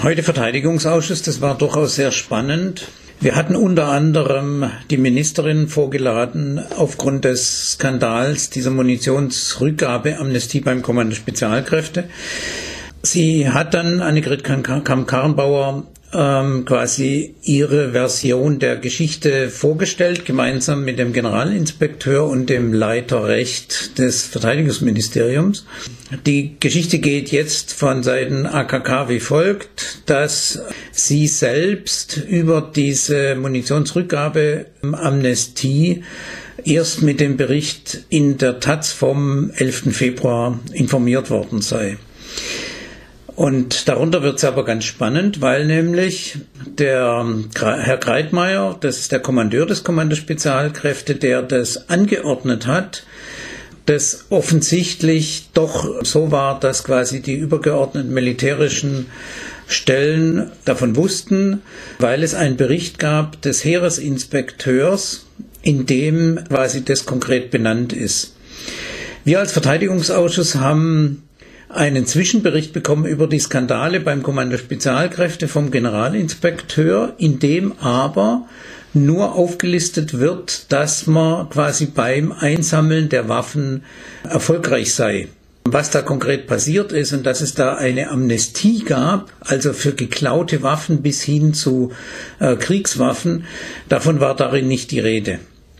Heute Verteidigungsausschuss, das war durchaus sehr spannend. Wir hatten unter anderem die Ministerin vorgeladen aufgrund des Skandals dieser Munitionsrückgabe-Amnestie beim Kommando Spezialkräfte. Sie hat dann, Annegret Kramp-Karrenbauer, quasi ihre Version der Geschichte vorgestellt, gemeinsam mit dem Generalinspekteur und dem Leiter Recht des Verteidigungsministeriums. Die Geschichte geht jetzt von Seiten AKK wie folgt, dass sie selbst über diese Munitionsrückgabe-Amnestie erst mit dem Bericht in der Taz vom 11. Februar informiert worden sei. Und darunter wird es aber ganz spannend, weil nämlich der Herr Greitmeier, das ist der Kommandeur des Kommando Spezialkräfte, der das angeordnet hat, das offensichtlich doch so war, dass quasi die übergeordneten militärischen Stellen davon wussten, weil es einen Bericht gab des Heeresinspekteurs, in dem quasi das konkret benannt ist. Wir als Verteidigungsausschuss haben einen Zwischenbericht bekommen über die Skandale beim Kommando Spezialkräfte vom Generalinspekteur, in dem aber nur aufgelistet wird, dass man quasi beim Einsammeln der Waffen erfolgreich sei. Was da konkret passiert ist und dass es da eine Amnestie gab, also für geklaute Waffen bis hin zu Kriegswaffen, davon war darin nicht die Rede.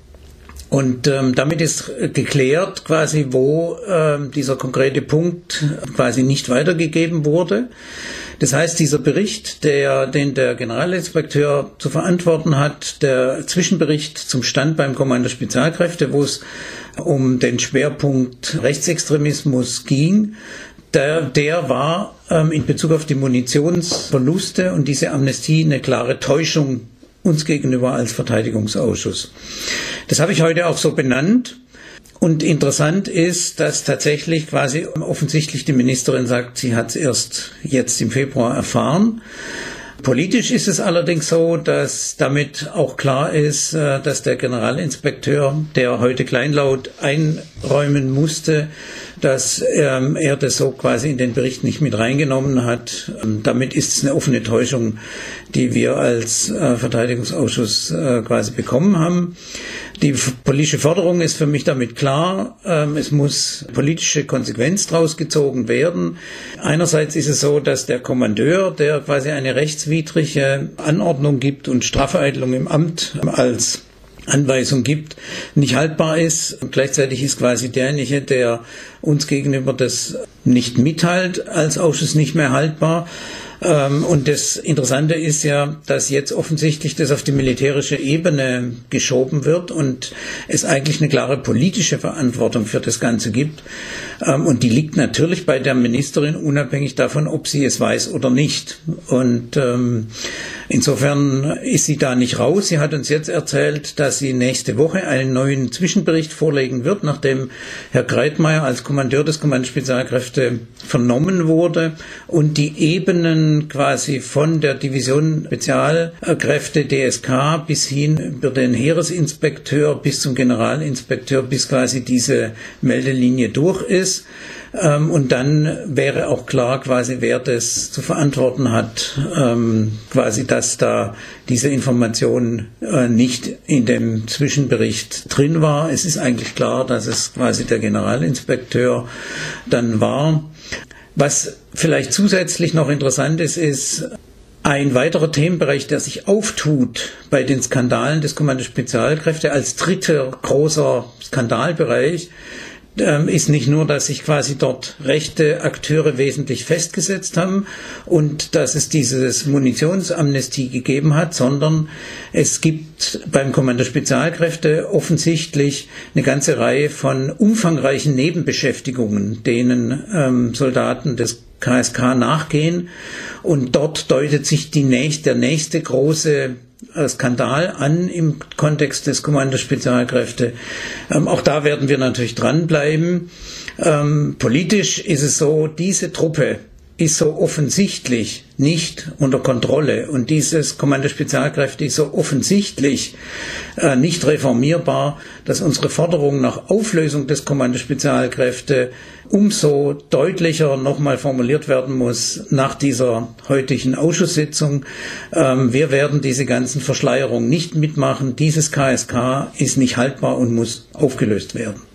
Und damit ist geklärt, quasi, wo dieser konkrete Punkt quasi nicht weitergegeben wurde. Das heißt, dieser Bericht, den der Generalinspekteur zu verantworten hat, der Zwischenbericht zum Stand beim Kommando Spezialkräfte, wo es um den Schwerpunkt Rechtsextremismus ging, der war in Bezug auf die Munitionsverluste und diese Amnestie eine klare Täuschung uns gegenüber als Verteidigungsausschuss. Das habe ich heute auch so benannt. Und interessant ist, dass tatsächlich quasi offensichtlich die Ministerin sagt, sie hat es erst jetzt im Februar erfahren. Politisch ist es allerdings so, dass damit auch klar ist, dass der Generalinspekteur, der heute kleinlaut einräumen musste, dass er das so quasi in den Bericht nicht mit reingenommen hat. Damit ist es eine offene Täuschung, die wir als Verteidigungsausschuss quasi bekommen haben. Die politische Forderung ist für mich damit klar. Es muss politische Konsequenz draus gezogen werden. Einerseits ist es so, dass der Kommandeur, der quasi eine rechtswidrige Anordnung gibt und Strafvereitelung im Amt als Anweisung gibt, nicht haltbar ist. Gleichzeitig ist quasi derjenige, der uns gegenüber das nicht mitteilt, als Ausschuss nicht mehr haltbar. Und das Interessante ist ja, dass jetzt offensichtlich das auf die militärische Ebene geschoben wird und es eigentlich eine klare politische Verantwortung für das Ganze gibt. Und die liegt natürlich bei der Ministerin, unabhängig davon, ob sie es weiß oder nicht. Und insofern ist sie da nicht raus. Sie hat uns jetzt erzählt, dass sie nächste Woche einen neuen Zwischenbericht vorlegen wird, nachdem Herr Greitmeier als Kommandeur des Kommando Spezialkräfte vernommen wurde und die Ebenen quasi von der Division Spezialkräfte DSK bis hin über den Heeresinspekteur bis zum Generalinspekteur, bis quasi diese Meldelinie durch ist. Und dann wäre auch klar quasi, wer das zu verantworten hat, quasi, dass da diese Information nicht in dem Zwischenbericht drin war. Es ist eigentlich klar, dass es quasi der Generalinspekteur dann war. Was vielleicht zusätzlich noch interessant ist, ist ein weiterer Themenbereich, der sich auftut bei den Skandalen des Kommando Spezialkräfte als dritter großer Skandalbereich, ist nicht nur, dass sich quasi dort rechte Akteure wesentlich festgesetzt haben und dass es dieses Munitionsamnestie gegeben hat, sondern es gibt beim Kommando Spezialkräfte offensichtlich eine ganze Reihe von umfangreichen Nebenbeschäftigungen, denen Soldaten des KSK nachgehen. Und dort deutet sich der nächste große Skandal an im Kontext des Kommando Spezialkräfte. Auch da werden wir natürlich dranbleiben. Politisch ist es so, diese Truppe ist so offensichtlich nicht unter Kontrolle und dieses Kommando Spezialkräfte ist so offensichtlich nicht reformierbar, dass unsere Forderung nach Auflösung des Kommando Spezialkräfte umso deutlicher nochmal formuliert werden muss nach dieser heutigen Ausschusssitzung. Wir werden diese ganzen Verschleierungen nicht mitmachen. Dieses KSK ist nicht haltbar und muss aufgelöst werden.